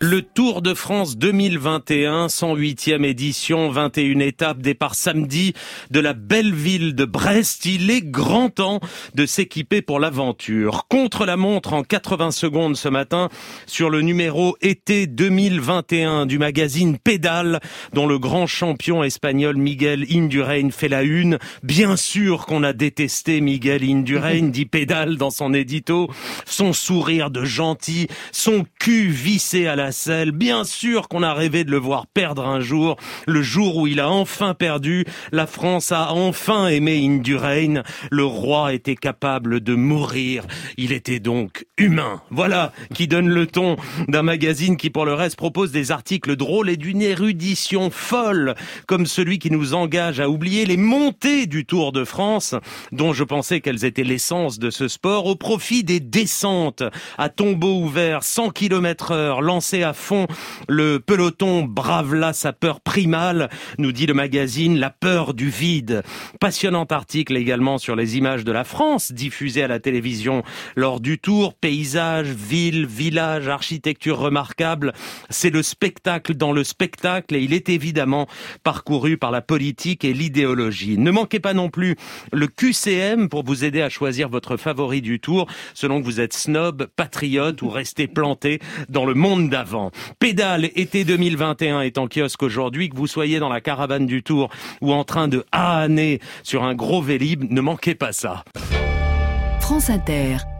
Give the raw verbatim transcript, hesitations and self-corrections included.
Le Tour de France deux mille vingt et un, cent huitième édition, vingt et une étapes, départ samedi de la belle ville de Brest. Il est grand temps de s'équiper pour l'aventure. Contre la montre en quatre-vingts secondes ce matin sur le numéro été deux mille vingt et un du magazine Pédale, dont le grand champion espagnol Miguel Indurain fait la une. Bien sûr qu'on a détesté Miguel Indurain, dit Pédale dans son édito. Son sourire de gentil, son cul vissé à la selle. Bien sûr qu'on a rêvé de le voir perdre un jour. Le jour où il a enfin perdu, la France a enfin aimé Indurain. Le roi était capable de mourir. Il était donc humain. Voilà qui donne le ton d'un magazine qui, pour le reste, propose des articles drôles et d'une érudition folle, comme celui qui nous engage à oublier les montées du Tour de France, dont je pensais qu'elles étaient l'essence de ce sport, au profit des descentes à tombeau ouvert, cent kilomètres heure, lancées à fond. Le peloton brave là sa peur primale, nous dit le magazine, la peur du vide. Passionnant article également sur les images de la France diffusées à la télévision lors du Tour. Paysages, villes, villages, architecture remarquable. C'est le spectacle dans le spectacle et il est évidemment parcouru par la politique et l'idéologie. Ne manquez pas non plus le Q C M pour vous aider à choisir votre favori du Tour, selon que vous êtes snob, patriote ou restez planté dans le monde d'avant. Pédale été deux mille vingt et un est en kiosque aujourd'hui, que vous soyez dans la caravane du Tour ou en train de ahaner sur un gros Vélib, ne manquez pas ça. France Inter.